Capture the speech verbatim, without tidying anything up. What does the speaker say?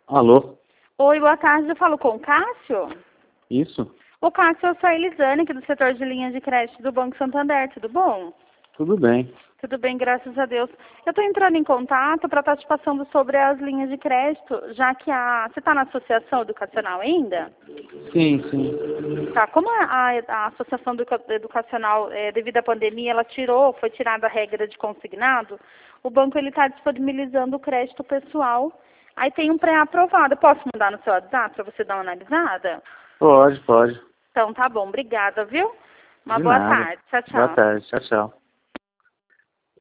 Alô? Oi, boa tarde. Eu falo com o Cássio? Isso? O Cássio, eu sou a Elisane, aqui do setor de linhas de crédito do Banco Santander. Tudo bom? Tudo bem. Tudo bem, graças a Deus. Eu estou entrando em contato para estar te passando sobre as linhas de crédito, já que a... Você está na associação educacional ainda? Sim, sim. Tá. Como a, a, a associação educa- educacional, é, devido à pandemia, ela tirou, foi tirada a regra de consignado, o banco ele está disponibilizando o crédito pessoal. Aí tem um pré-aprovado. Posso mandar no seu WhatsApp para você dar uma analisada? Pode, pode. Então tá bom, obrigada, viu? Uma De boa nada. tarde. Tchau, Boa tchau. tarde. Tchau, tchau.